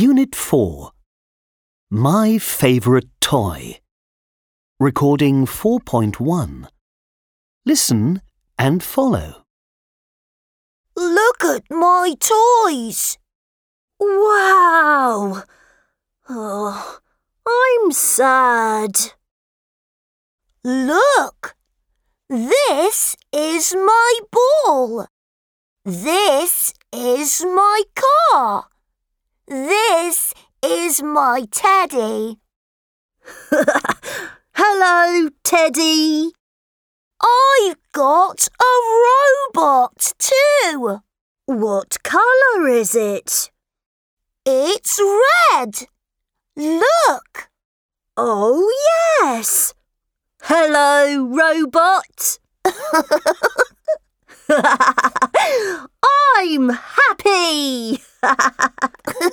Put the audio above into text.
Unit 4. My Favourite Toy. Recording 4.1. Listen and follow. Look at my toys. Wow. Oh, I'm sad. Look. This is my ball. This is my car. This is my teddy. Hello, Teddy. I've got a robot too. What colour is it? It's red. Look. Oh, yes. Hello, robot. I'm happy.